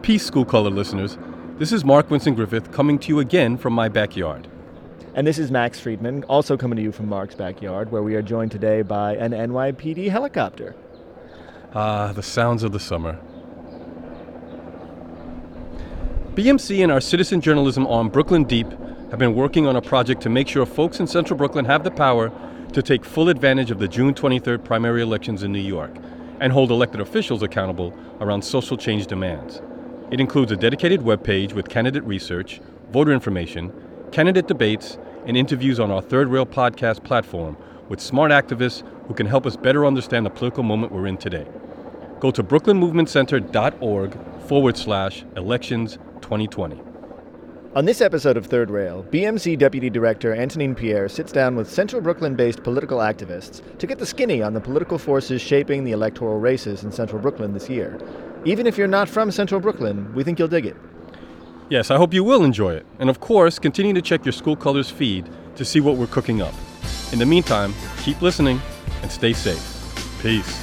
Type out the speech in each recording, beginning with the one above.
Peace, School Color listeners. This is Mark Winston Griffith coming to you again from my backyard. And this is Max Friedman, also coming to you from Mark's backyard, where we are joined today by an NYPD helicopter. Ah, the sounds of the summer. BMC and our citizen journalism arm, Brooklyn Deep, have been working on a project to make sure folks in Central Brooklyn have the power to take full advantage of the June 23rd primary elections in New York and hold elected officials accountable around social change demands. It includes a dedicated webpage with candidate research, voter information, candidate debates, and interviews on our Third Rail podcast platform with smart activists who can help us better understand the political moment we're in today. Go to brooklynmovementcenter.org/elections 2020. On this episode of Third Rail, BMC Deputy Director Antonine Pierre sits down with Central Brooklyn-based political activists to get the skinny on the political forces shaping the electoral races in Central Brooklyn this year. Even if you're not from Central Brooklyn, we think you'll dig it. Yes, I hope you will enjoy it. And of course, continue to check your School Colors feed to see what we're cooking up. In the meantime, keep listening and stay safe. Peace.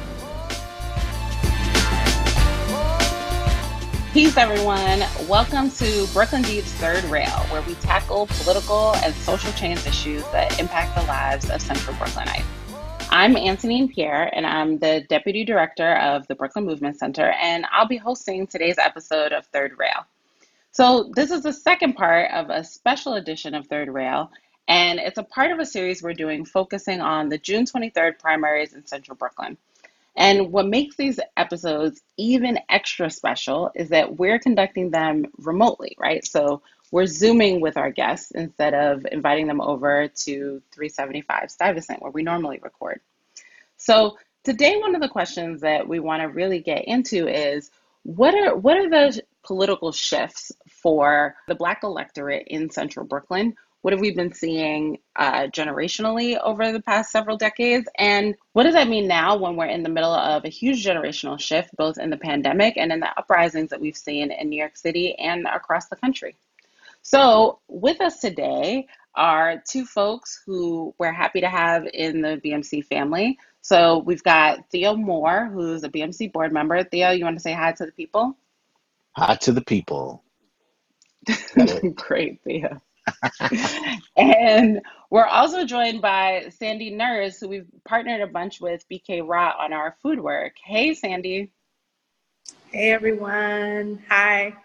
Peace, everyone. Welcome to Brooklyn Deep's Third Rail, where we tackle political and social change issues that impact the lives of Central Brooklynites. I'm Antonine Pierre, and I'm the Deputy Director of the Brooklyn Movement Center, and I'll be hosting today's episode of Third Rail. So this is the second part of a special edition of Third Rail, and it's a part of a series we're doing focusing on the June 23rd primaries in Central Brooklyn. And what makes these episodes even extra special is that we're conducting them remotely, right? So we're Zooming with our guests instead of inviting them over to 375 Stuyvesant, where we normally record. So today, one of the questions that we want to really get into is, what are the political shifts for the Black electorate in Central Brooklyn? What have we been seeing generationally over the past several decades? And what does that mean now when we're in the middle of a huge generational shift, both in the pandemic and in the uprisings that we've seen in New York City and across the country? So with us today are two folks who we're happy to have in the BMC family. So we've got Theo Moore, who's a BMC board member. Theo, you want to say hi to the people? Hi to the people. Great, Theo. And we're also joined by Sandy Nurse, who we've partnered a bunch with BK Rott on our food work. Hey, Sandy. Hey, everyone. Hi.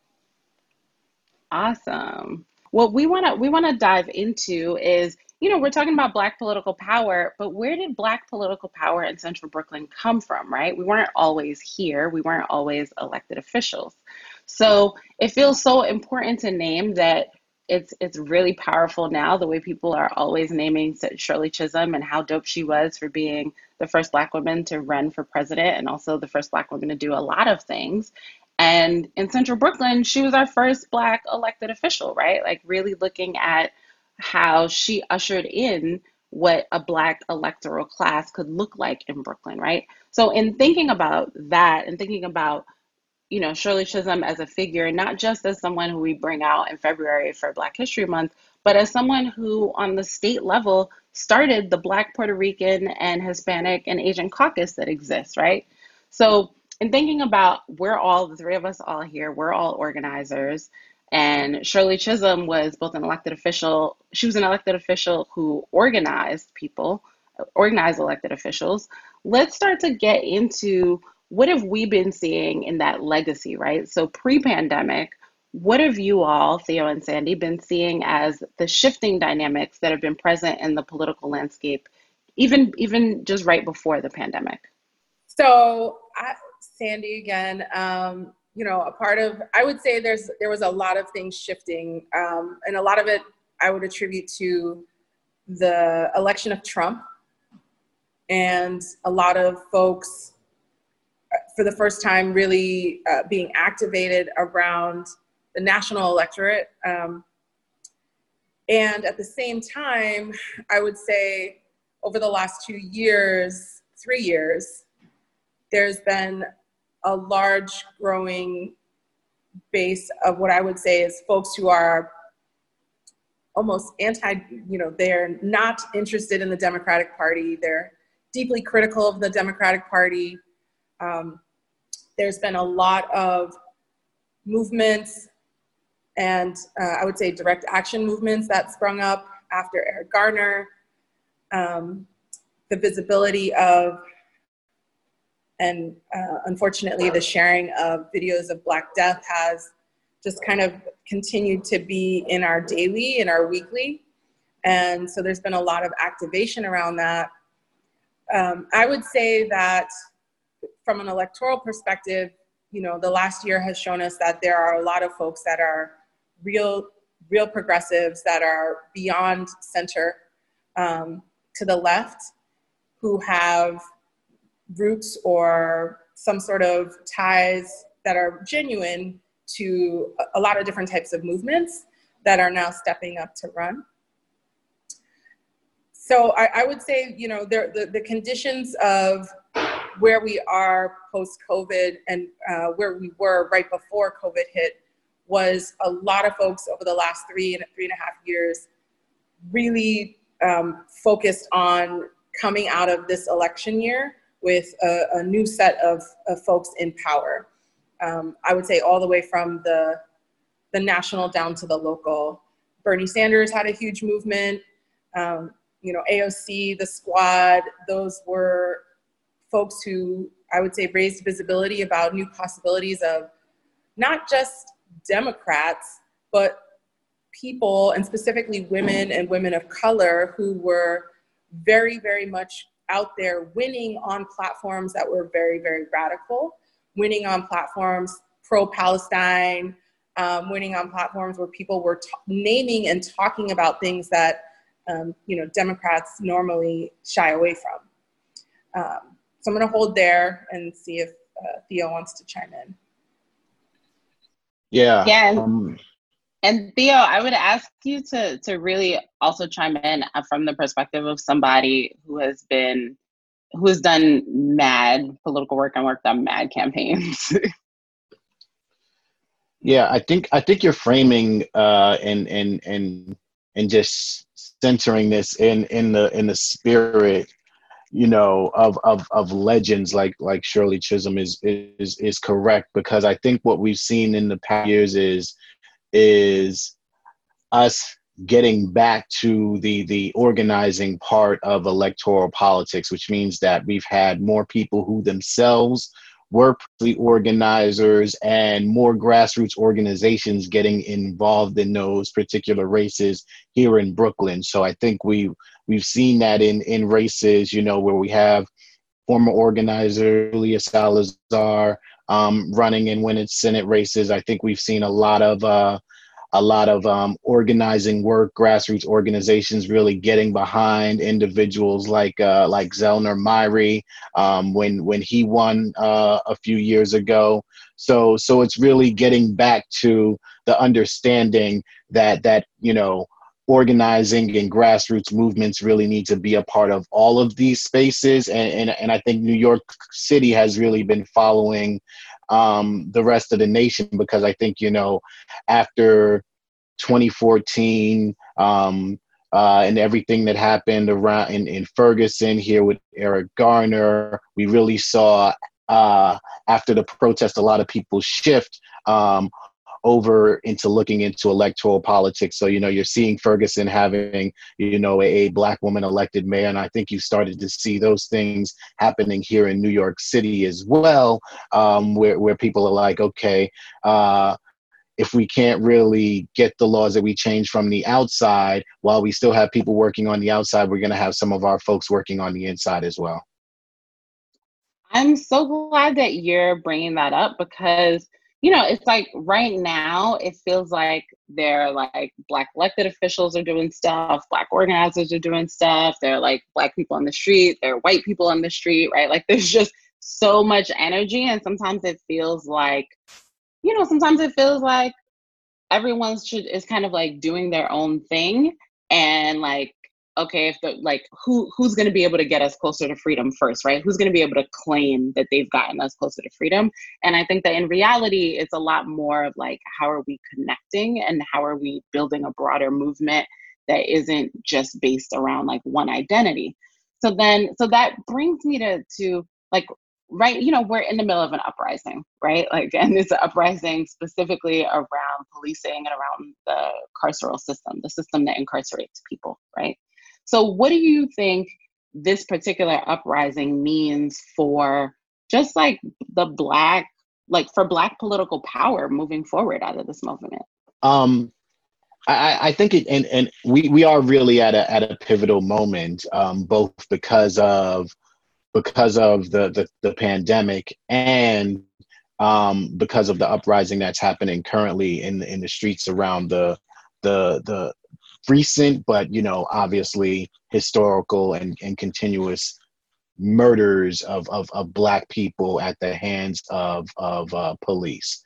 Awesome. What we want to dive into is, we're talking about Black political power, but where did Black political power in Central Brooklyn come from, right? We weren't always here. We weren't always elected officials. So it feels so important to name that. It's really powerful now, the way people are always naming Shirley Chisholm and how dope she was for being the first Black woman to run for president and also the first Black woman to do a lot of things. And in Central Brooklyn, she was our first Black elected official, right? Like really looking at how she ushered in what a Black electoral class could look like in Brooklyn, right? So in thinking about that and thinking about Shirley Chisholm as a figure, not just as someone who we bring out in February for Black History Month, but as someone who on the state level started the Black, Puerto Rican, and Hispanic and Asian caucus that exists, right? So in thinking about the three of us all here, we're all organizers, and Shirley Chisholm was both an elected official. She was an elected official who organized elected officials. Let's start to get into what have we been seeing in that legacy, right? So pre-pandemic, what have you all, Theo and Sandy, been seeing as the shifting dynamics that have been present in the political landscape, even just right before the pandemic? So, Sandy again, I would say there was a lot of things shifting, and a lot of it I would attribute to the election of Trump, and a lot of folks for the first time really being activated around the national electorate. And at the same time, I would say over the last 3 years, there's been a large growing base of what I would say is folks who are almost they're not interested in the Democratic Party. They're deeply critical of the Democratic Party. There's been a lot of movements and I would say direct action movements that sprung up after Eric Garner, the visibility of, and unfortunately the sharing of videos of Black Death has just kind of continued to be in our daily, in our weekly. And so there's been a lot of activation around that. I would say that from an electoral perspective, you know, the last year has shown us that there are a lot of folks that are real progressives that are beyond center, to the left, who have roots or some sort of ties that are genuine to a lot of different types of movements that are now stepping up to run. So I would say, you know, the conditions of where we are post-COVID and where we were right before COVID hit was a lot of folks over the last 3.5 years really focused on coming out of this election year with a new set of folks in power. I would say all the way from the national down to the local. Bernie Sanders had a huge movement. You know, AOC, the Squad, those were folks who I would say raised visibility about new possibilities of not just Democrats, but people, and specifically women and women of color, who were very, very much out there winning on platforms that were very, very radical, winning on platforms pro-Palestine, winning on platforms where people were naming and talking about things that you know, Democrats normally shy away from. So I'm going to hold there and see if Theo wants to chime in. Yeah. And Theo, I would ask you to really also chime in from the perspective of somebody who has done mad political work and worked on mad campaigns. Yeah, I think you're framing and just centering this in the spirit, you know, of legends like Shirley Chisholm is correct, because I think what we've seen in the past years is us getting back to the organizing part of electoral politics, which means that we've had more people who themselves were organizers and more grassroots organizations getting involved in those particular races here in Brooklyn. So I think we've seen that in races, you know, where we have former organizer Julia Salazar running and winning Senate races. I think we've seen a lot of organizing work, grassroots organizations really getting behind individuals like Zellner Myrie when he won a few years ago. So it's really getting back to the understanding that you know, organizing and grassroots movements really need to be a part of all of these spaces, and I think New York City has really been following the rest of the nation, because I think, you know, after 2014 and everything that happened around in Ferguson here with Eric Garner, we really saw after the protest a lot of people shift over into looking into electoral politics. So, you know, you're seeing Ferguson having, you know, a Black woman elected mayor. And I think you started to see those things happening here in New York City as well, where people are like, okay, if we can't really get the laws that we change from the outside, while we still have people working on the outside, we're going to have some of our folks working on the inside as well. I'm so glad that you're bringing that up, because, you know, it's like right now it feels like they're like Black elected officials are doing stuff, Black organizers are doing stuff, they're like Black people on the street, they're white people on the street, right? Like there's just so much energy, and sometimes it feels like, you know, everyone is kind of like doing their own thing, and like, okay, if who's going to be able to get us closer to freedom first, right? Who's going to be able to claim that they've gotten us closer to freedom? And I think that in reality, it's a lot more of like, how are we connecting and how are we building a broader movement that isn't just based around like one identity? So that brings me to like, right, we're in the middle of an uprising, right? Like, and it's an uprising specifically around policing and around the carceral system, the system that incarcerates people, right? So what do you think this particular uprising means for just like for Black political power moving forward out of this movement? I think and we are really at a pivotal moment, both because of the pandemic and because of the uprising that's happening currently in the streets around the recent, but obviously historical and continuous murders of Black people at the hands of police.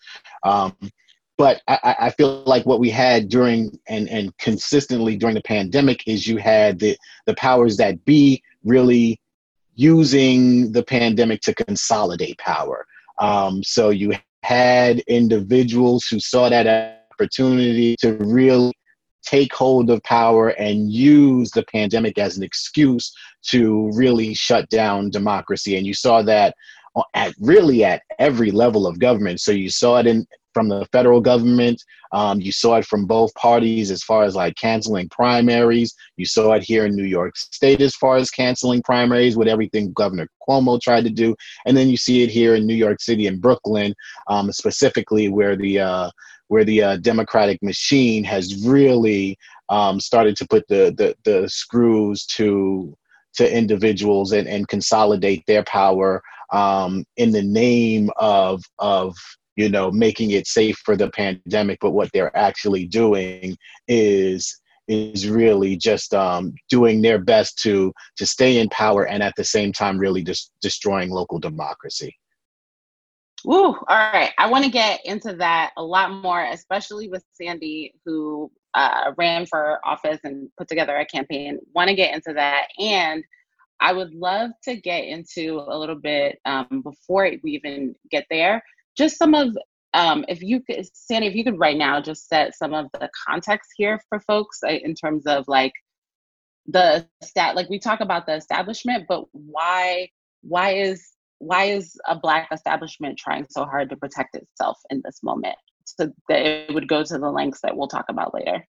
But I feel like what we had during and consistently during the pandemic is you had the powers that be really using the pandemic to consolidate power. So you had individuals who saw that opportunity to really take hold of power and use the pandemic as an excuse to really shut down democracy. And you saw that at every level of government. So you saw it from the federal government. You saw it from both parties as far as like canceling primaries. You saw it here in New York State as far as canceling primaries with everything Governor Cuomo tried to do. And then you see it here in New York City and Brooklyn, specifically where the Democratic machine has really started to put the screws to individuals and consolidate their power in the name of making it safe for the pandemic. But what they're actually doing is really just doing their best to stay in power and at the same time really just destroying local democracy. Ooh, all right. I want to get into that a lot more, especially with Sandy, who ran for office and put together a campaign. Want to get into that. And I would love to get into a little bit before we even get there, just some of, Sandy, if you could right now just set some of the context here for folks in terms of like we talk about the establishment, but why is a Black establishment trying so hard to protect itself in this moment so that it would go to the lengths that we'll talk about later?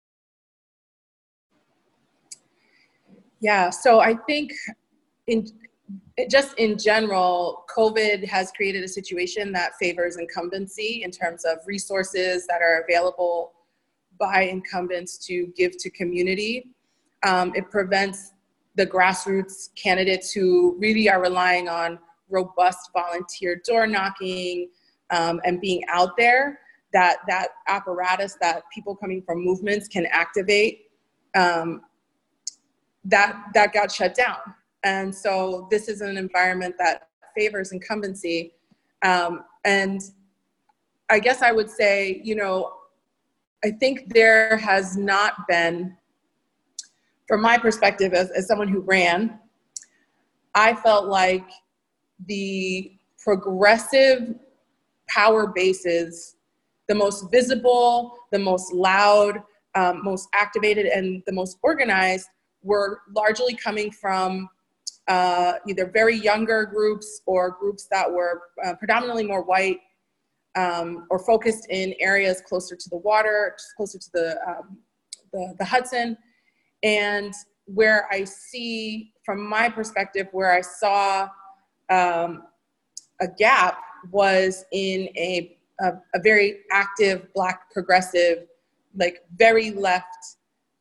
Yeah, so I think in general, COVID has created a situation that favors incumbency in terms of resources that are available by incumbents to give to community. It prevents the grassroots candidates who really are relying on robust volunteer door knocking and being out there, that apparatus that people coming from movements can activate, that got shut down. And so this is an environment that favors incumbency. And I guess I would say, I think there has not been, from my perspective as someone who ran, I felt like the progressive power bases, the most visible, the most loud, most activated, and the most organized were largely coming from either very younger groups or groups that were predominantly more white or focused in areas closer to the water, closer to the Hudson. And where I see, from my perspective, where I saw a gap was in a very active Black progressive, like very left.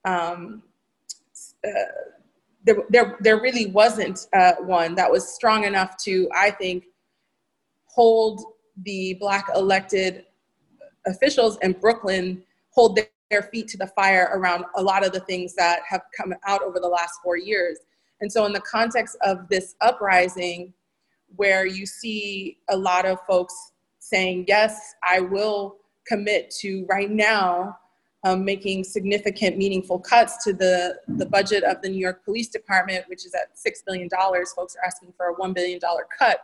There really wasn't one that was strong enough to, I think, hold the Black elected officials in Brooklyn, hold their feet to the fire around a lot of the things that have come out over the last 4 years. And so in the context of this uprising, where you see a lot of folks saying, yes, I will commit to right now making significant, meaningful cuts to the budget of the New York Police Department, which is at $6 billion. Folks are asking for a $1 billion cut.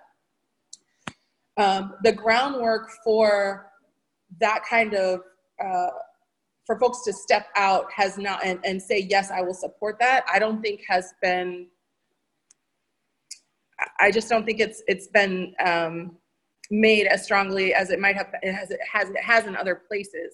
The groundwork for that kind of, for folks to step out has not, and say, yes, I will support that, I don't think has been, I just don't think it's been made as strongly as it might have, it has in other places.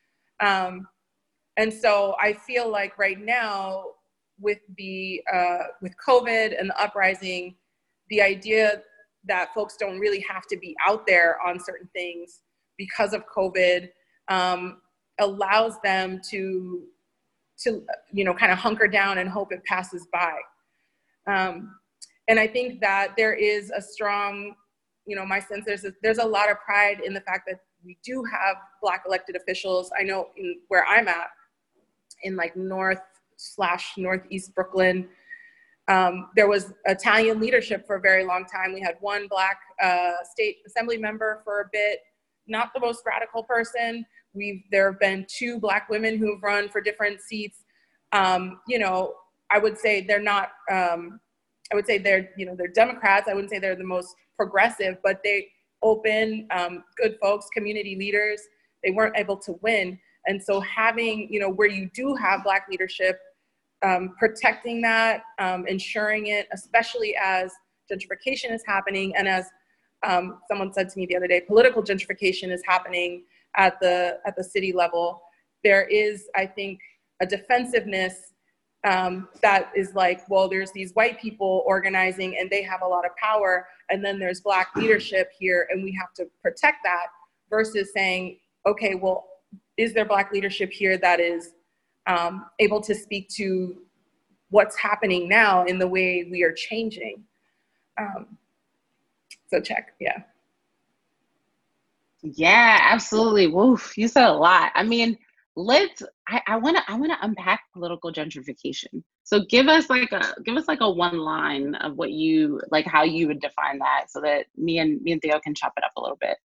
And so I feel like right now with with COVID and the uprising, the idea that folks don't really have to be out there on certain things because of COVID allows them to kind of hunker down and hope it passes by. And I think that there is a strong, my sense there's a lot of pride in the fact that we do have Black elected officials. I know where I'm at, in like Northeast Brooklyn, there was Italian leadership for a very long time. We had one Black state assembly member for a bit, not the most radical person. There have been 2 Black women who've run for different seats. I would say they're not, I would say they're Democrats. I wouldn't say they're the most progressive, but they open, good folks, community leaders. They weren't able to win. And so having, where you do have Black leadership, protecting that, ensuring it, especially as gentrification is happening. And as someone said to me the other day, political gentrification is happening at the city level. There is, I think, a defensiveness that is like, well, there's these white people organizing and they have a lot of power, and then there's Black leadership here and we have to protect that, versus saying, okay, well, is there Black leadership here that is able to speak to what's happening now in the way we are changing? So check, yeah. Yeah, absolutely. Woof, you said a lot. I mean, I want to unpack political gentrification. So give us like a one line of what you, like, how you would define that, so that me and Theo can chop it up a little bit.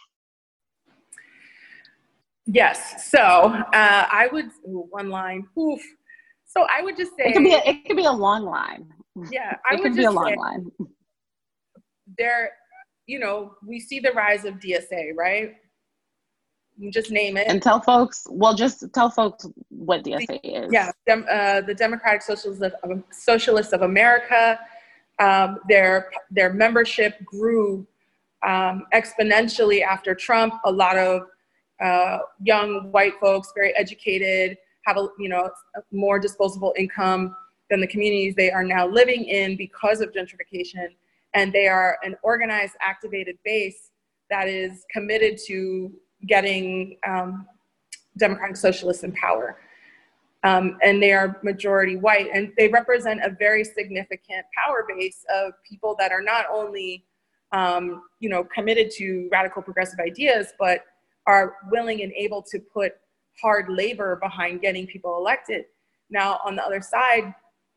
Yes. So I would, one line. Oof. So I would just say it could be a long line. Yeah, it could be a long line. There, we see the rise of DSA, right? You just name it. And tell folks what DSA is. Yeah, the Democratic Socialists of America. Their membership grew exponentially after Trump. A lot of young white folks, very educated, have a more disposable income than the communities they are now living in because of gentrification. And they are an organized, activated base that is committed to getting Democratic Socialists in power. And they are majority white, and they represent a very significant power base of people that are not only committed to radical progressive ideas, but are willing and able to put hard labor behind getting people elected. Now, on the other side,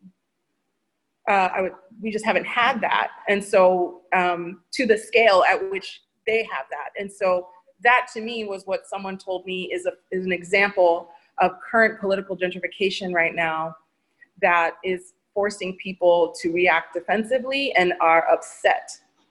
we just haven't had that. And so to the scale at which they have that. And so that to me was what someone told me is an example of current political gentrification right now that is forcing people to react defensively and are upset.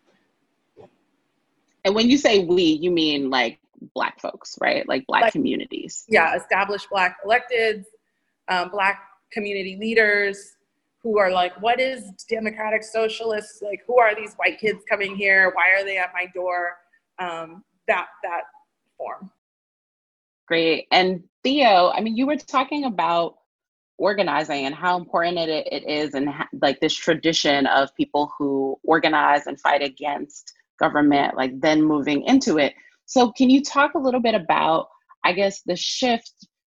And when you say we, you mean like Black folks, right? Like Black communities. Yeah, established Black electeds, Black community leaders who are like, what is Democratic Socialists? Like, who are these white kids coming here? Why are they at my door? That form. Great. And Theo, I mean, you were talking about organizing and how important it is, and like this tradition of people who organize and fight against government, like then moving into it. So can you talk a little bit about, I guess, the shift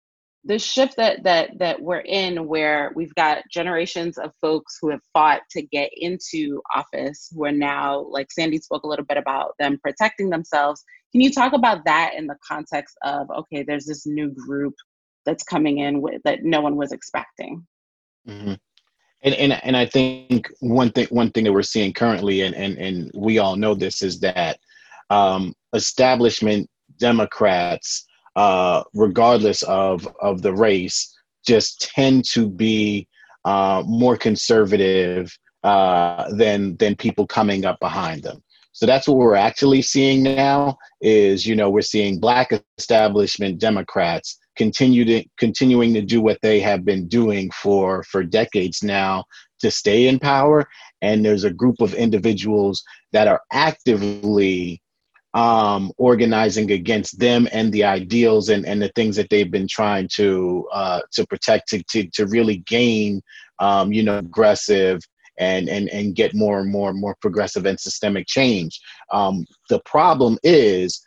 that we're in, where we've got generations of folks who have fought to get into office, who are now, like Sandy spoke a little bit about them protecting themselves. Can you talk about that in the context of, okay, there's this new group that's coming in that no one was expecting? Mm-hmm. And I think one thing that we're seeing currently, and we all know this, is that establishment Democrats, regardless of the race, just tend to be more conservative than people coming up behind them. So that's what we're actually seeing now is, we're seeing Black establishment Democrats continuing to do what they have been doing for decades now, to stay in power, and there's a group of individuals that are actively organizing against them and the ideals and the things that they've been trying to protect, to really gain, aggressive and get more and more progressive and systemic change. The problem is,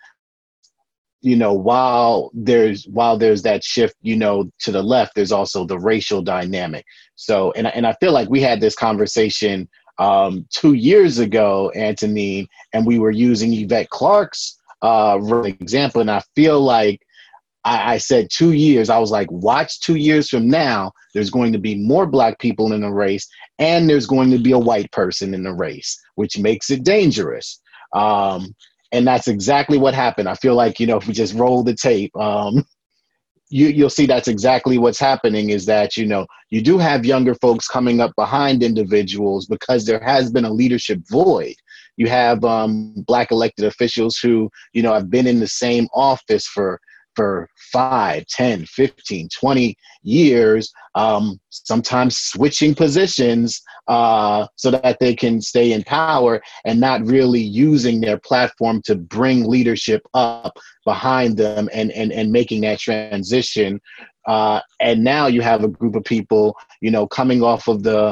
while there's that shift, to the left, there's also the racial dynamic. So, and I feel like we had this conversation 2 years ago, Antonine, and we were using Yvette Clarke's example. And I feel like I said 2 years, I was like, watch 2 years from now, there's going to be more Black people in the race, and there's going to be a white person in the race, which makes it dangerous. And that's exactly what happened. I feel like, if we just roll the tape, you'll see that's exactly what's happening, is that, you do have younger folks coming up behind individuals because there has been a leadership void. You have Black elected officials who, have been in the same office for 5, 10, 15, 20 years, sometimes switching positions so that they can stay in power, and not really using their platform to bring leadership up behind them and making that transition. And now you have a group of people, coming off of the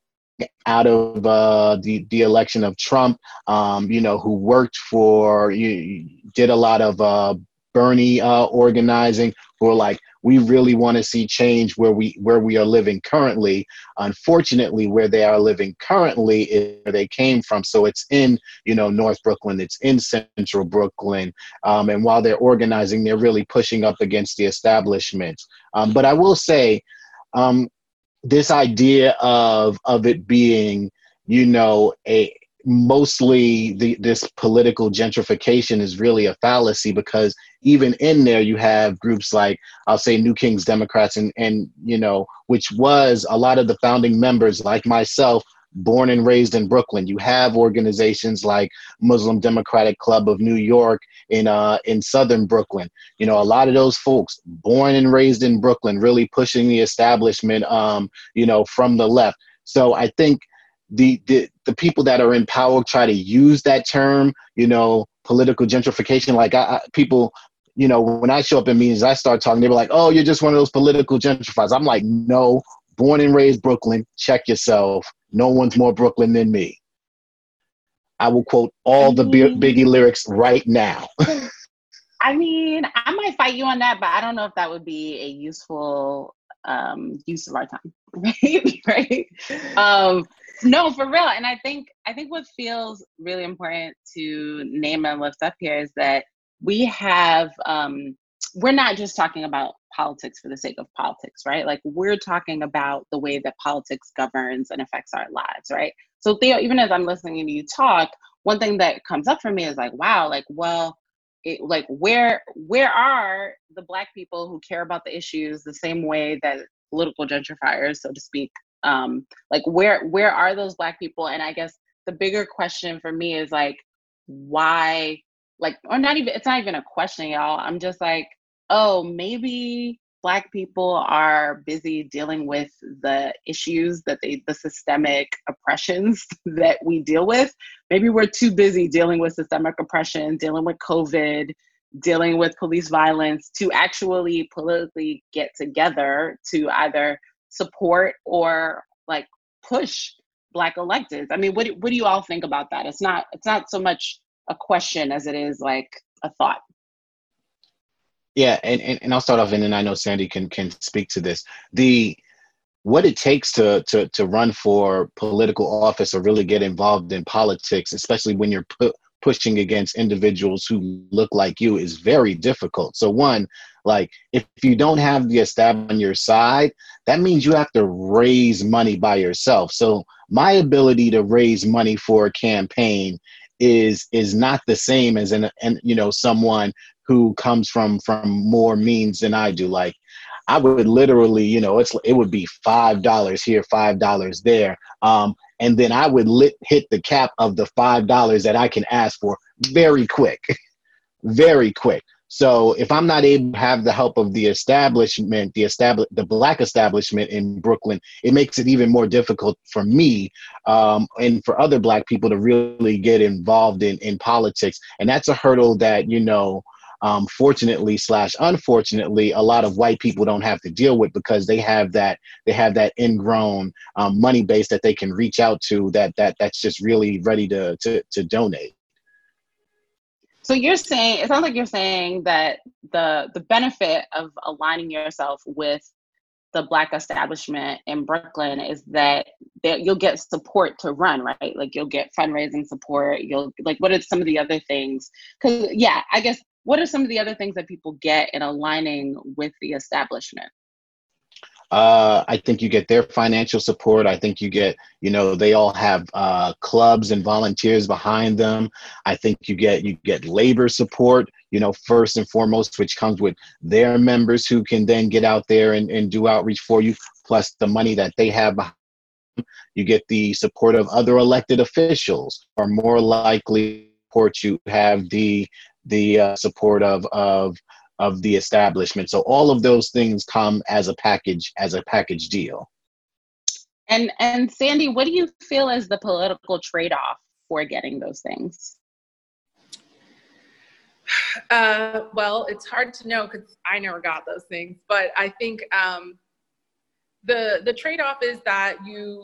election of Trump, who worked did a lot of Bernie organizing, who are like, we really want to see change where we are living currently. Unfortunately, where they are living currently is where they came from. So it's in, North Brooklyn, it's in Central Brooklyn. And while they're organizing, they're really pushing up against the establishment. But I will say, this idea of it being, mostly this political gentrification is really a fallacy, because even in there you have groups like, I'll say, New King's Democrats and which was a lot of the founding members, like myself, born and raised in Brooklyn. You have organizations like Muslim Democratic Club of New York in Southern Brooklyn. A lot of those folks born and raised in Brooklyn, really pushing the establishment, from the left. So I think the people that are in power try to use that term, political gentrification. Like people, when I show up in meetings, I start talking, they were like, oh, you're just one of those political gentrifiers. I'm like, no, born and raised Brooklyn, check yourself. No one's more Brooklyn than me. I will quote all the Biggie lyrics right now. I mean, I might fight you on that, but I don't know if that would be a useful use of our time, right? No, for real. And I think what feels really important to name and lift up here is that we have, we're not just talking about politics for the sake of politics, right? Like, we're talking about the way that politics governs and affects our lives, right? So Theo, even as I'm listening to you talk, one thing that comes up for me is like, wow, like, well, where are the Black people who care about the issues the same way that political gentrifiers, so to speak, like, where are those Black people? And I guess the bigger question for me is like, why, like, or not even, it's not even a question, y'all. I'm just like, oh, maybe Black people are busy dealing with the issues the systemic oppressions that we deal with. Maybe we're too busy dealing with systemic oppression, dealing with COVID, dealing with police violence, to actually politically get together to either support or like push Black electeds. I mean, what do you all think about that? It's not so much a question as it is like a thought. Yeah, and I'll start off, and then I know Sandy can speak to this. What it takes to run for political office or really get involved in politics, especially when you're pushing against individuals who look like you, is very difficult. So one, like, if you don't have the establishment on your side, that means you have to raise money by yourself. So my ability to raise money for a campaign is not the same as someone who comes from more means than I do. Like, I would literally, it would be $5 here, $5 there. And then I would hit the cap of the $5 that I can ask for very quick, very quick. So if I'm not able to have the help of the establishment, the Black establishment in Brooklyn, it makes it even more difficult for me and for other Black people to really get involved in politics. And that's a hurdle that, fortunately / unfortunately, a lot of white people don't have to deal with, because they have that ingrown money base that they can reach out to, that's just really ready to donate. So you're saying, it sounds like you're saying that the benefit of aligning yourself with the Black establishment in Brooklyn is that you'll get support to run, right? Like you'll get fundraising support. What are some of the other things? Because I guess, what are some of the other things that people get in aligning with the establishment? I think you get their financial support. I think you get, they all have clubs and volunteers behind them. I think you get labor support, first and foremost, which comes with their members who can then get out there and do outreach for you, plus the money that they have behind them. You get the support of other elected officials, are more likely to support you, have the support of the establishment. So all of those things come as a package deal. And Sandy, what do you feel is the political trade-off for getting those things? Well, it's hard to know because I never got those things, but I think the trade-off is that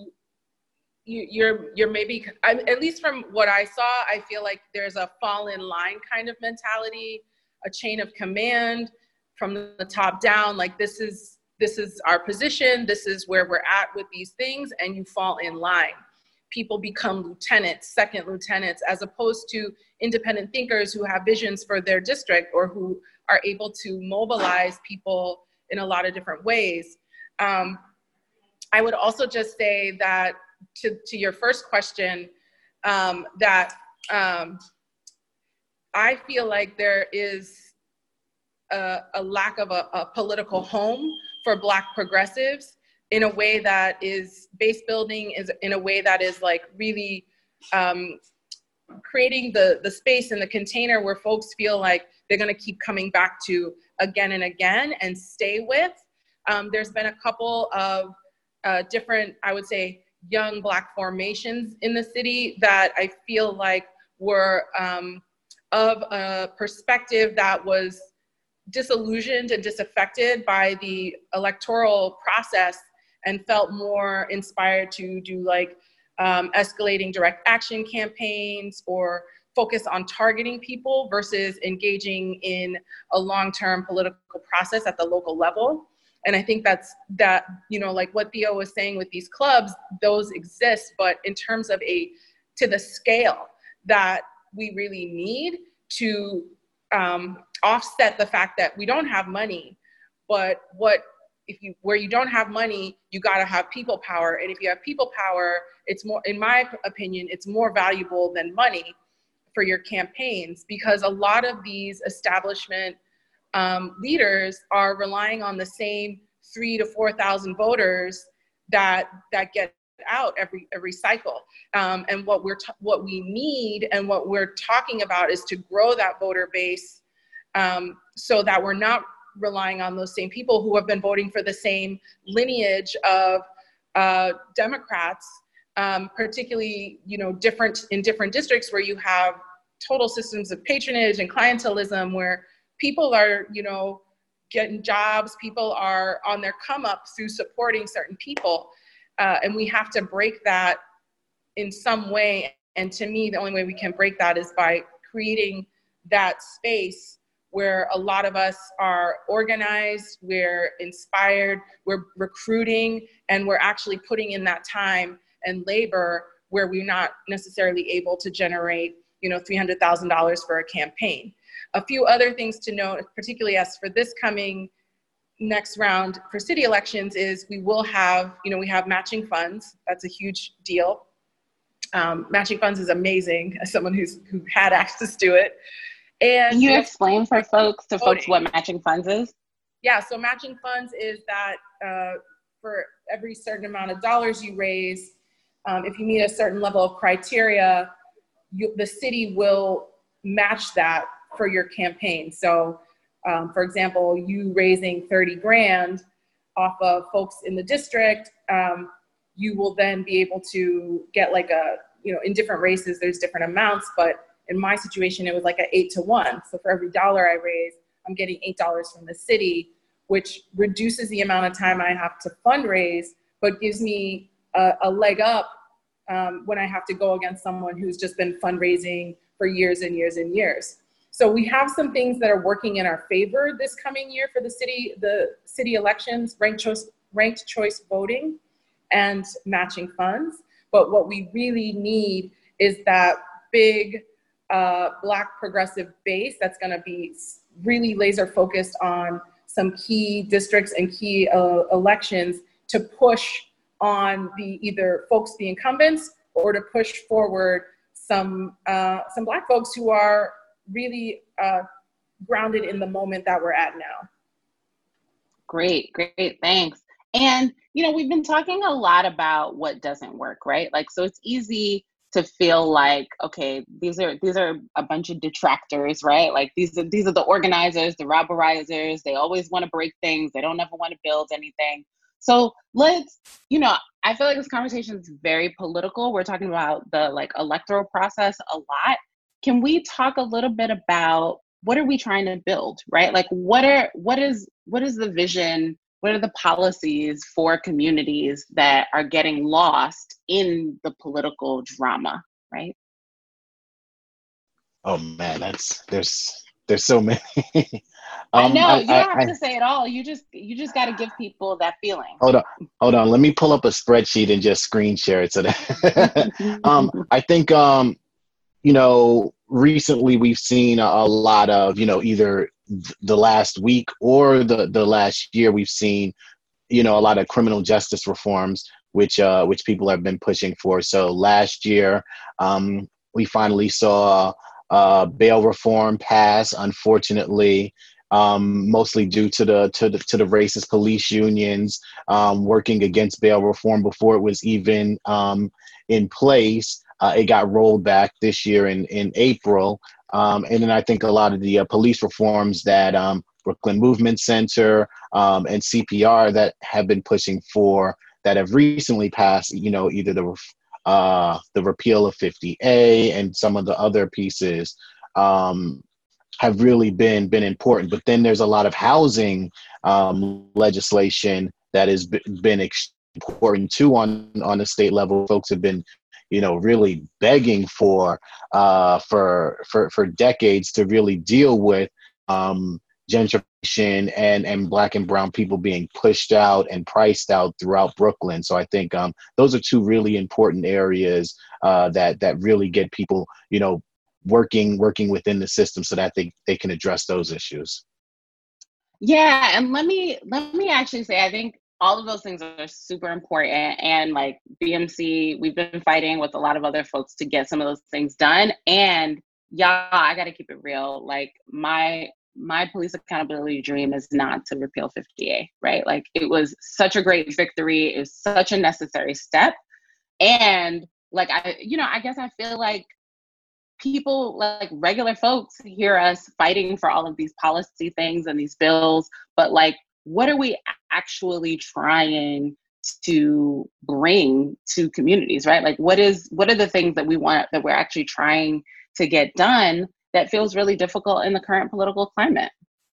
you're maybe, at least from what I saw, I feel like there's a fall in line kind of mentality, a chain of command from the top down. Like this is our position. This is where we're at with these things, and you fall in line. People become lieutenants, second lieutenants, as opposed to independent thinkers who have visions for their district or who are able to mobilize people in a lot of different ways. I would also just say that to your first question, that I feel like there is a lack of a political home for Black progressives in a way that is base building, is in a way that is like really creating the space and the container where folks feel like they're going to keep coming back to again and again and stay with. There's been a couple of different, I would say, young Black formations in the city that I feel like were of a perspective that was disillusioned and disaffected by the electoral process and felt more inspired to do like escalating direct action campaigns or focus on targeting people versus engaging in a long-term political process at the local level. And I think that, like what Theo was saying with these clubs, those exist, but in terms of to the scale that we really need to offset the fact that we don't have money, but where you don't have money, you got to have people power. And if you have people power, it's more, in my opinion, it's more valuable than money for your campaigns, because a lot of these establishment leaders are relying on the same 3,000 to 4,000 voters that get out every cycle. And what we need and what we're talking about is to grow that voter base so that we're not relying on those same people who have been voting for the same lineage of Democrats, particularly, different districts where you have total systems of patronage and clientelism, where people are, getting jobs, people are on their come up through supporting certain people. And we have to break that in some way. And to me, the only way we can break that is by creating that space where a lot of us are organized, we're inspired, we're recruiting, and we're actually putting in that time and labor where we're not necessarily able to generate, $300,000 for a campaign. A few other things to note, particularly as for this coming next round for city elections, is we will have, we have matching funds. That's a huge deal. Matching funds is amazing as someone who had access to it. And can you explain for folks what matching funds is? Yeah, so matching funds is that for every certain amount of dollars you raise, if you meet a certain level of criteria, the city will match that for your campaign. So For example, you raising 30 grand off of folks in the district, you will then be able to get like in different races, there's different amounts, but in my situation, it was like 8-to-1. So for every dollar I raise, I'm getting $8 from the city, which reduces the amount of time I have to fundraise, but gives me a leg up when I have to go against someone who's just been fundraising for years and years and years. So we have some things that are working in our favor this coming year for the city elections, ranked choice voting and matching funds. But what we really need is that big Black progressive base that's going to be really laser focused on some key districts and key elections to push on either the incumbents, or to push forward some Black folks who are really grounded in the moment that we're at now. Great, thanks. And, we've been talking a lot about what doesn't work, right? Like, so it's easy to feel like, okay, these are a bunch of detractors, right? Like these are the organizers, the rubberizers. They always want to break things. They don't ever want to build anything. So let's, I feel like this conversation is very political. We're talking about the electoral process a lot. Can we talk a little bit about what are we trying to build, right? Like what is the vision? What are the policies for communities that are getting lost in the political drama, right? Oh man, there's so many. I know you don't have to say it all. You just got to give people that feeling. Hold on. Let me pull up a spreadsheet and just screen share it so that I think recently we've seen a lot of either the last week or the last year we've seen a lot of criminal justice reforms which people have been pushing for. So last year we finally saw bail reform pass, unfortunately, mostly due to the racist police unions working against bail reform before it was even in place. It got rolled back this year in April. And then I think a lot of the police reforms that Brooklyn Movement Center and CPR that have been pushing for that have recently passed, either the repeal of 50A and some of the other pieces have really been important. But then there's a lot of housing legislation that has been important too on the state level. Folks have been really begging for decades to really deal with gentrification and Black and brown people being pushed out and priced out throughout Brooklyn. So I think those are two really important areas that really get people, working within the system so that they can address those issues. Yeah, and let me actually say, I think all of those things are super important. And like BMC, we've been fighting with a lot of other folks to get some of those things done. And y'all, I got to keep it real. Like my police accountability dream is not to repeal 50A, right? Like it was such a great victory. It was such a necessary step. And like, I guess I feel like people, like regular folks, hear us fighting for all of these policy things and these bills, but like, what are we actually trying to bring to communities, right? Like what are the things that we want, that we're actually trying to get done that feels really difficult in the current political climate?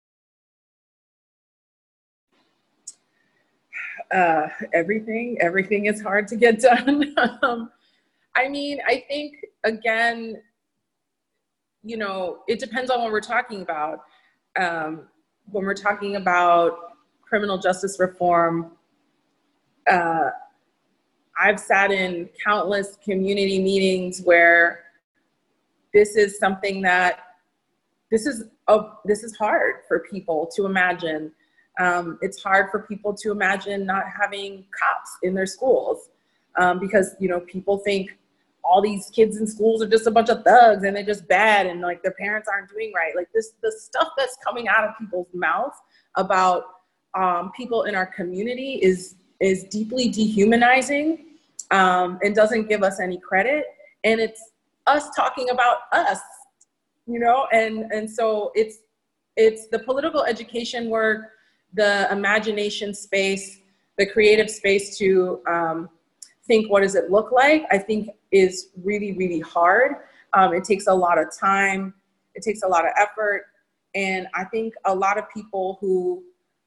Everything is hard to get done. I think, again, it depends on what we're talking about. When we're talking about criminal justice reform, I've sat in countless community meetings where this is something that this is hard for people to imagine. It's hard for people to imagine not having cops in their schools because people think all these kids in schools are just a bunch of thugs and they're just bad and like their parents aren't doing right. Like the stuff that's coming out of people's mouths about people in our community is deeply dehumanizing and doesn't give us any credit. And it's us talking about us, and so it's it's the political education work, the imagination space, the creative space to think what does it look like, I think is really, really hard. It takes a lot of time. It takes a lot of effort. And I think a lot of people who,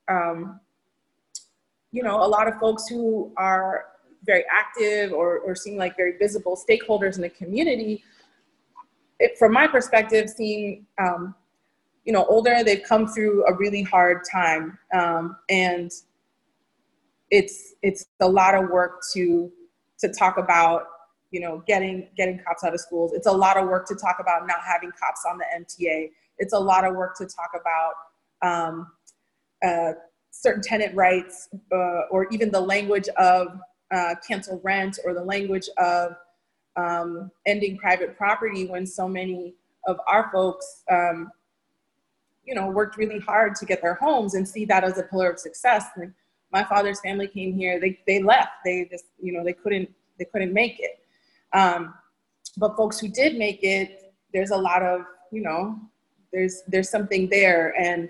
you know, a lot of folks who are very active or seem like very visible stakeholders in the community, from my perspective, seem, you know, older, they've come through a really hard time. And it's a lot of work to talk about, you know, getting cops out of schools. It's a lot of work to talk about not having cops on the MTA. It's a lot of work to talk about certain tenant rights, or even the language of cancel rent, or the language of ending private property, when so many of our folks, you know, worked really hard to get their homes and see that as a pillar of success. And my father's family came here, they left, they just, you know, they couldn't make it. But folks who did make it, there's a lot of, you know, there's something there. And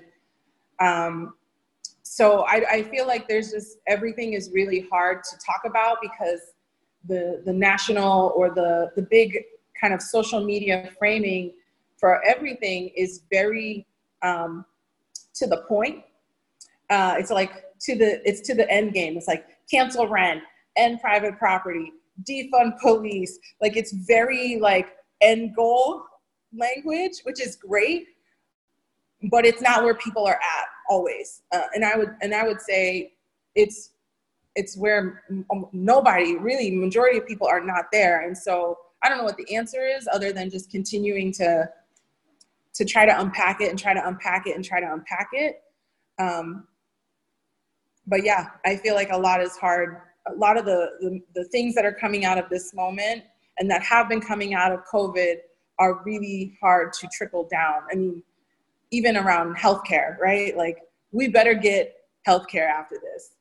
so I feel like there's just, everything is really hard to talk about, because the national or the big kind of social media framing for everything is very to the point. It's like to the end game. It's like cancel rent, end private property, defund police. Like, it's very like end goal language, which is great, but it's not where people are at always. And I would say it's where nobody really, majority of people are not there. And so I don't know what the answer is, other than just continuing to try to unpack it and try to unpack it and try to unpack it. But yeah, I feel like a lot is hard. A lot of the things that are coming out of this moment and that have been coming out of COVID are really hard to trickle down. I mean, even around healthcare, right? Like, we better get healthcare after this.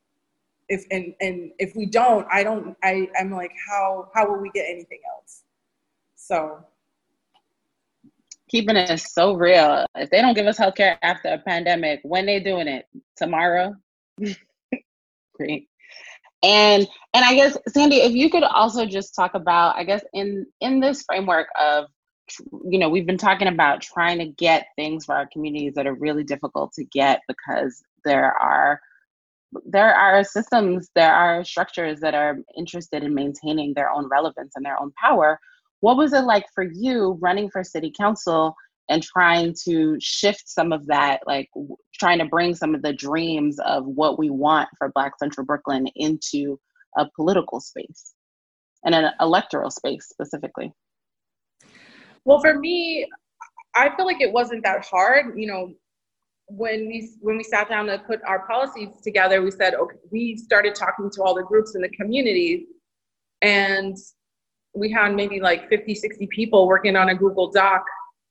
If we don't, I'm like, how will we get anything else? So. Keeping it so real. If they don't give us healthcare after a pandemic, when they doing it? Tomorrow? Great. And I guess, Sandy, if you could also just talk about, I guess, in this framework of, you know, we've been talking about trying to get things for our communities that are really difficult to get, because there are systems, there are structures that are interested in maintaining their own relevance and their own power. What was it like for you running for city council and trying to shift some of that, like trying to bring some of the dreams of what we want for Black Central Brooklyn into a political space and an electoral space specifically? Well, for me, I feel like it wasn't that hard. You know, when we sat down to put our policies together, we said, okay, we started talking to all the groups in the community, and we had maybe like 50, 60 people working on a Google Doc,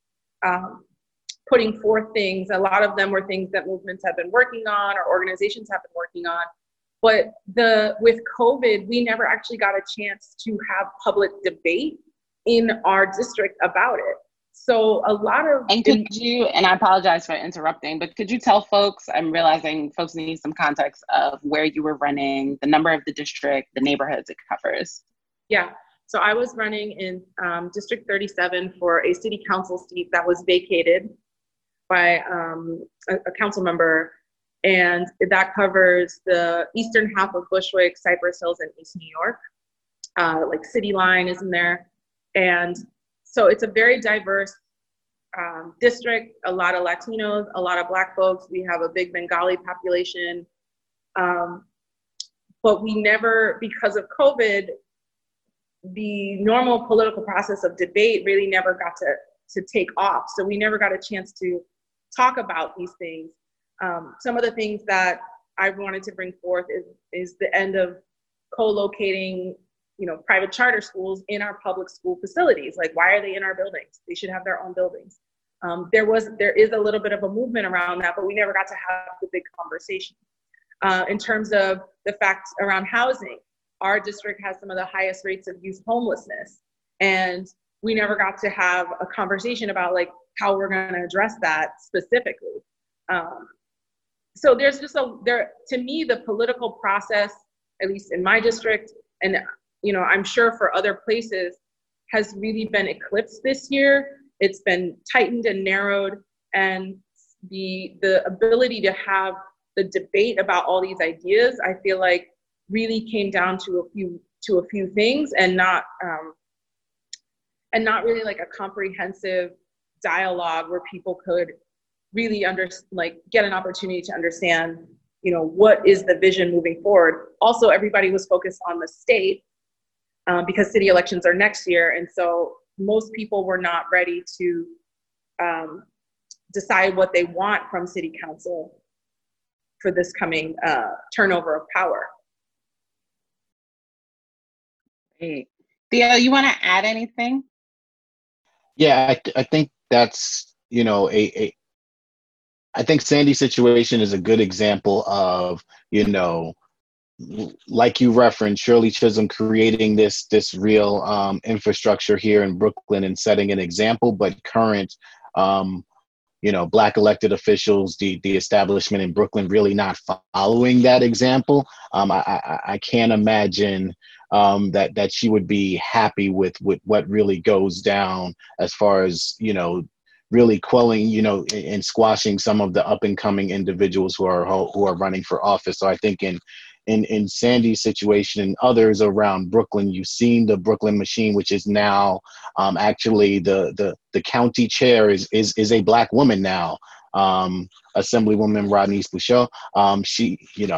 putting forth things. A lot of them were things that movements have been working on or organizations have been working on. But with COVID, we never actually got a chance to have public debate in our district about it. So a lot of— And could you, and I apologize for interrupting, but could you tell folks, I'm realizing folks need some context of where you were running, the number of the district, the neighborhoods it covers? Yeah, so I was running in District 37 for a city council seat that was vacated by a council member. And that covers the eastern half of Bushwick, Cypress Hills, and East New York. Like City Line is in there. And so it's a very diverse district, a lot of Latinos, a lot of Black folks. We have a big Bengali population. But we never, because of COVID, the normal political process of debate really never got to take off. So we never got a chance to talk about these things. Some of the things that I wanted to bring forth is the end of co-locating, private charter schools in our public school facilities. Like, why are they in our buildings? They should have their own buildings. There is a little bit of a movement around that, but we never got to have the big conversation. In terms of the facts around housing, our district has some of the highest rates of youth homelessness. And we never got to have a conversation about like how we're going to address that specifically. So there's just to me, the political process, at least in my district, and I'm sure for other places, has really been eclipsed this year. It's been tightened and narrowed, and the ability to have the debate about all these ideas, I feel like, really came down to a few things, and not really like a comprehensive dialogue where people could really get an opportunity to understand, what is the vision moving forward. Also, everybody was focused on the state because city elections are next year, and so most people were not ready to decide what they want from city council for this coming turnover of power. Great. Theo, you want to add anything? Yeah, I think that's, I think Sandy's situation is a good example of, like you referenced, Shirley Chisholm creating this real infrastructure here in Brooklyn and setting an example, but current, Black elected officials, the establishment in Brooklyn really not following that example. I can't imagine that she would be happy with what really goes down as far as, really quelling, and squashing some of the up and coming individuals who are running for office. So I think in Sandy's situation and others around Brooklyn, you've seen the Brooklyn machine, which is now actually the county chair is a Black woman now, Assemblywoman Rodneyse Bouchot. She,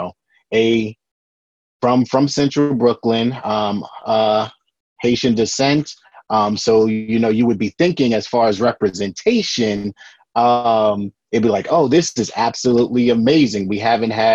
from Central Brooklyn, Haitian descent. So, you would be thinking as far as representation, it'd be like, oh, this is absolutely amazing. We haven't had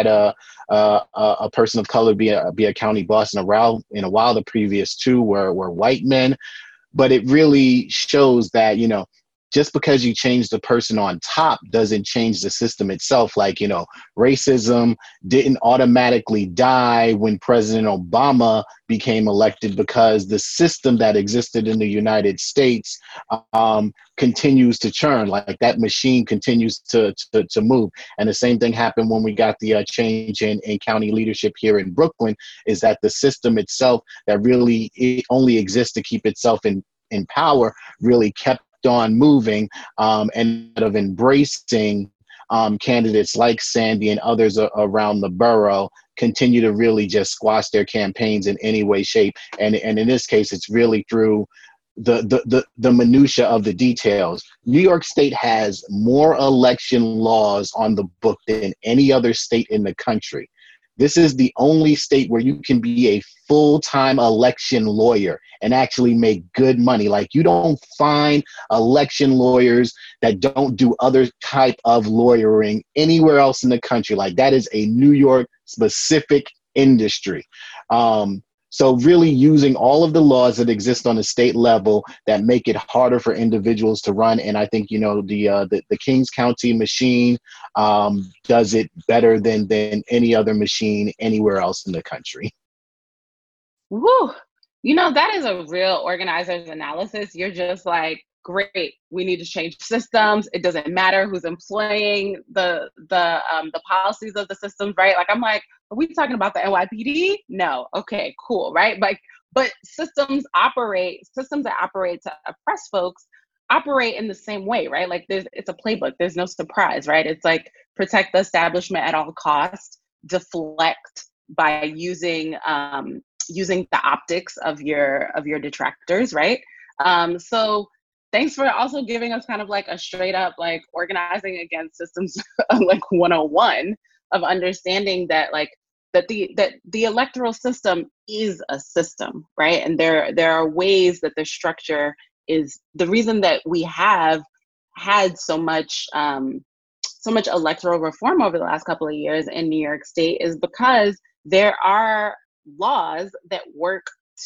a person of color be a county boss in a while. The previous two were white men. But it really shows that, just because you change the person on top doesn't change the system itself. Like, racism didn't automatically die when President Obama became elected, because the system that existed in the United States continues to churn. Like, that machine continues to move. And the same thing happened when we got the change in county leadership here in Brooklyn, is that the system itself that really it only exists to keep itself in power really kept on moving, and of embracing candidates like Sandy and others around the borough, continue to really just squash their campaigns in any way, shape. And in this case, it's really through the minutia of the details. New York State has more election laws on the book than any other state in the country. This is the only state where you can be a full-time election lawyer and actually make good money. Like, you don't find election lawyers that don't do other type of lawyering anywhere else in the country. Like, that is a New York specific industry. So really using all of the laws that exist on the state level that make it harder for individuals to run. And I think, the Kings County machine does it better than any other machine anywhere else in the country. Woo! That is a real organizer's analysis. You're just like, great, we need to change systems. It doesn't matter who's employing the policies of the systems, right? Like, I'm like, are we talking about the NYPD? No. Okay, cool, right? But systems that operate to oppress folks operate in the same way, right? Like, it's a playbook. There's no surprise, right? It's like, protect the establishment at all costs, deflect by using the optics of your detractors, right? So thanks for also giving us kind of like a straight up like organizing against systems like 101 of understanding that the electoral system is a system, right? And there are ways that the structure is the reason that we have had so much electoral reform over the last couple of years in New York State is because there are laws that work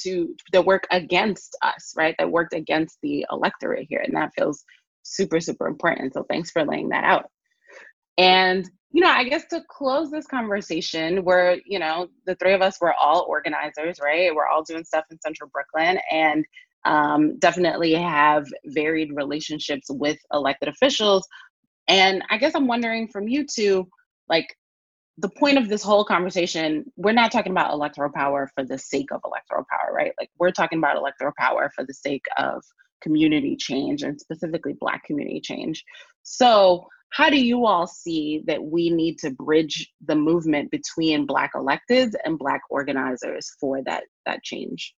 against us, right? That worked against the electorate here. And that feels super, super important. So thanks for laying that out. And, I guess to close this conversation, we're, the three of us, we're all organizers, right? We're all doing stuff in Central Brooklyn and definitely have varied relationships with elected officials. And I guess I'm wondering from you two, like, the point of this whole conversation, we're not talking about electoral power for the sake of electoral power, right? Like, we're talking about electoral power for the sake of community change, and specifically Black community change. So how do you all see that we need to bridge the movement between Black electeds and Black organizers for that change?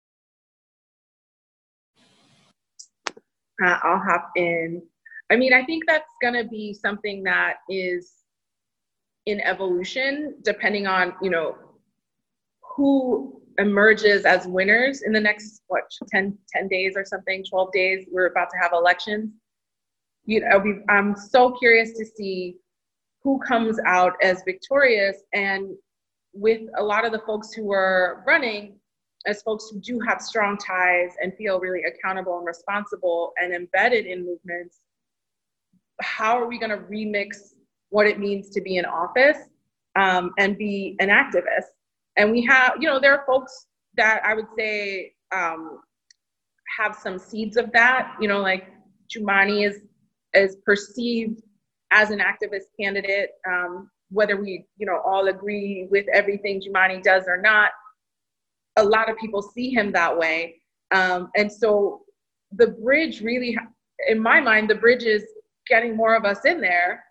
I'll hop in. I mean, I think that's going to be something that is in evolution, depending on, you know, who emerges as winners in the next, 10 days or something, 12 days. We're about to have elections. You know, I'm so curious to see who comes out as victorious. And with a lot of the folks who are running, as folks who do have strong ties and feel really accountable and responsible and embedded in movements, how are we going to remix what it means to be in office and be an activist? And we have, you know, there are folks that I would say have some seeds of that, you know, like Jumaane is perceived as an activist candidate, whether we, you know, all agree with everything Jumaane does or not. A lot of people see him that way. And so the bridge really, in my mind, the bridge is getting more of us in there.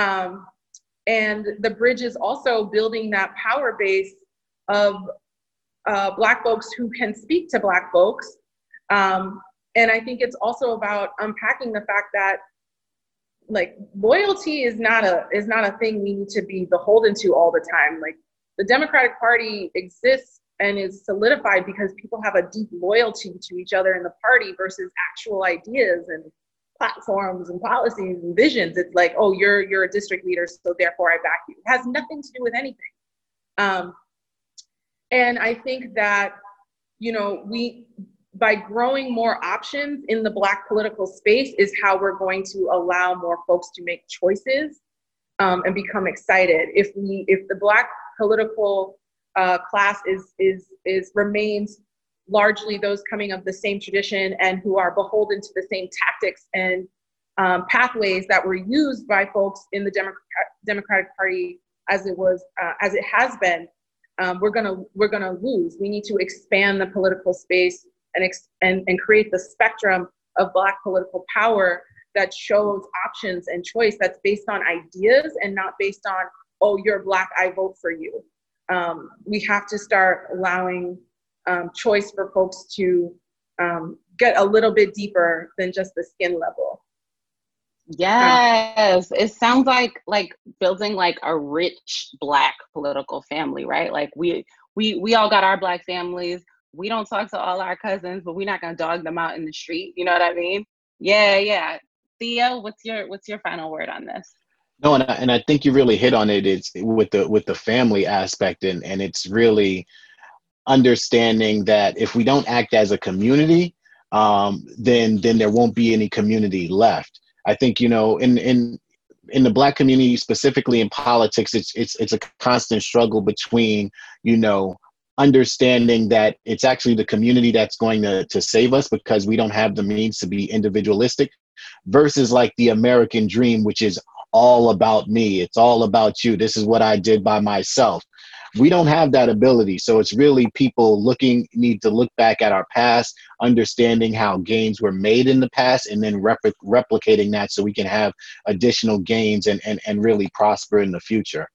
And the bridge is also building that power base of Black folks who can speak to Black folks. And I think it's also about unpacking the fact that, like, loyalty is not a thing we need to be beholden to all the time. Like, the Democratic Party exists and is solidified because people have a deep loyalty to each other in the party versus actual ideas and platforms and policies and visions. It's like, oh, you're a district leader, so therefore I back you. It has nothing to do with anything. And I think that, you know, by growing more options in the Black political space is how we're going to allow more folks to make choices and become excited. If the Black political class remains largely those coming of the same tradition and who are beholden to the same tactics and pathways that were used by folks in the Democratic Party as it has been, we're gonna lose. We need to expand the political space and create the spectrum of Black political power that shows options and choice that's based on ideas and not based on, oh, you're Black, I vote for you. We have to start allowing choice for folks to get a little bit deeper than just the skin level. Yes, it sounds like building like a rich Black political family, right? Like we all got our Black families. We don't talk to all our cousins, but we're not gonna dog them out in the street. You know what I mean? Yeah. Theo, what's your final word on this? No, and I think you really hit on it. It's with the family aspect, and it's really understanding that if we don't act as a community, then there won't be any community left. I think, you know, in the Black community, specifically in politics, it's a constant struggle between, you know, understanding that it's actually the community that's going to save us because we don't have the means to be individualistic, versus like the American dream, which is all about me. It's all about you. This is what I did by myself. We don't have that ability. So it's really people need to look back at our past, understanding how gains were made in the past, and then replicating that so we can have additional gains and really prosper in the future.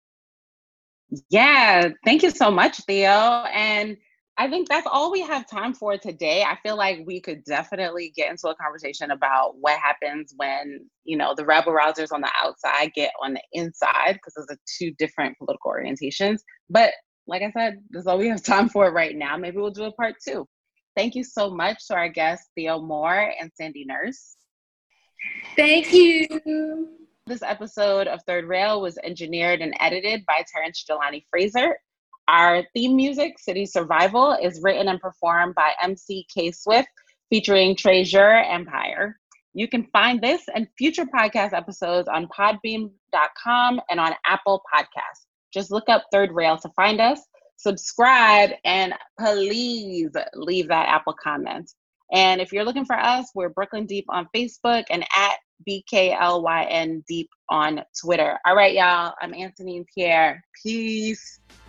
Yeah, thank you so much, Theo. And I think that's all we have time for today. I feel like we could definitely get into a conversation about what happens when, you know, the rebel rousers on the outside get on the inside, because those are two different political orientations. But like I said, that's all we have time for right now. Maybe we'll do a part 2. Thank you so much to our guests, Theo Moore and Sandy Nurse. Thank you. This episode of Third Rail was engineered and edited by Terrence Jelani Fraser. Our theme music, City Survival, is written and performed by MC K Swift, featuring Treasure Empire. You can find this and future podcast episodes on podbean.com and on Apple Podcasts. Just look up Third Rail to find us, subscribe, and please leave that Apple comment. And if you're looking for us, we're Brooklyn Deep on Facebook and at BKLYN Deep on Twitter. All right, y'all. I'm Antonine Pierre. Peace.